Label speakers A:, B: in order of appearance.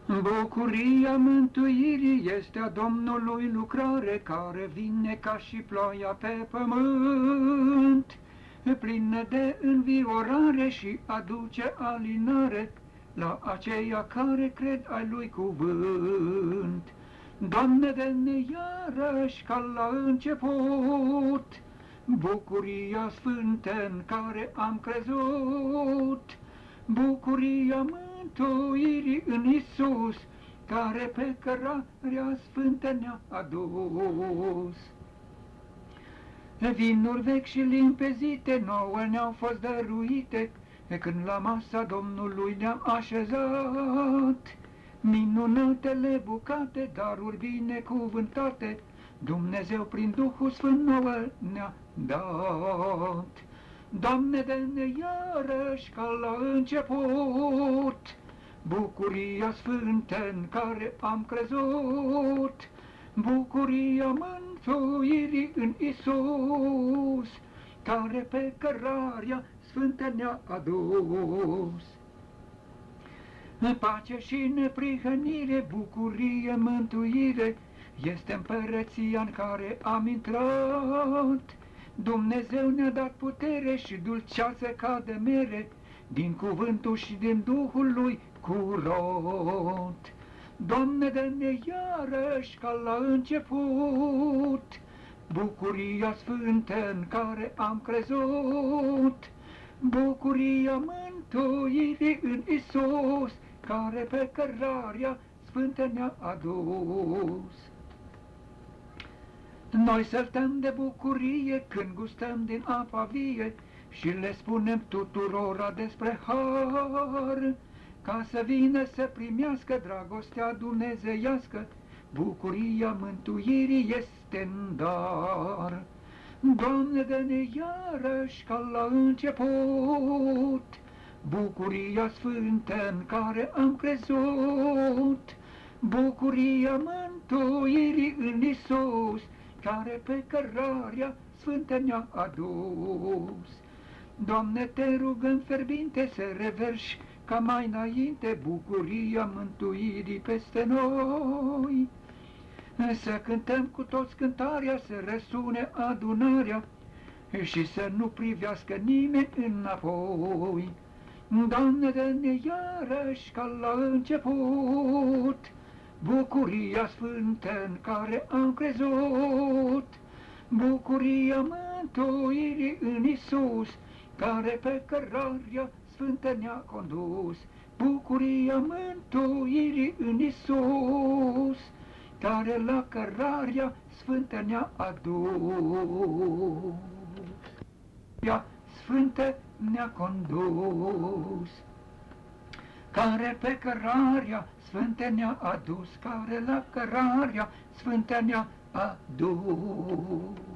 A: Bucuria mântuirii este a Domnului lucrare, care vine ca și ploaia pe pământ, plină de înviorare și aduce alinare la aceia care cred ai lui cuvânt. Doamne, dă-ne iarăși ca la început bucuria sfântă în care am crezut, bucuria mântuirii în Iisus, care pe cărarea sfântă ne-a adus. Vinuri vechi și limpezite nouă ne-au fost dăruite, când la masa Domnului ne-am așezat. Minunatele bucate, daruri binecuvântate, Dumnezeu prin Duhul Sfânt nouă ne-a dat. Doamne, dă-ne iarăși ca la început bucuria sfântă în care am crezut, bucuria mântuirii în Iisus, care pe cărarea sfântă ne-a adus. Pace și neprihănire, bucurie, mântuire, este împărăția în care am intrat. Dumnezeu ne-a dat putere și dulceață ca de mere, din cuvântul și din Duhul Lui curat. Doamne, dă-ne iarăși ca la început bucuria sfântă în care am crezut, bucuria mântuirii în Iisus, care pe cărarea sfântă ne-a adus. Noi săltăm de bucurie când gustăm din apa vie și le spunem tuturora despre har, ca să vină să primească dragostea dumnezeiască, bucuria mântuirii este în dar. Doamne, dă-ne iarăși ca la început bucuria sfântă în care am crezut, bucuria mântuirii în Iisus, care pe cărarea sfântă ne-a adus. Doamne, te rugăm fierbinte să reverși ca mai înainte bucuria mântuirii peste noi, să cântăm cu toți cântarea, să răsune adunarea și să nu privească nimeni înapoi. Doamne, dă-ne iarăși ca la început bucuria sfântă în care am crezut, bucuria mântuirii în Iisus, care pe cărarea sfântă ne-a condus, bucuria mântuirii în Iisus, care la cărarea sfântă ne-a adus. Ea sfântă ne-a condus, care pe cărarea sfântă ne-a adus, care la cărarea sfântă ne-a adus.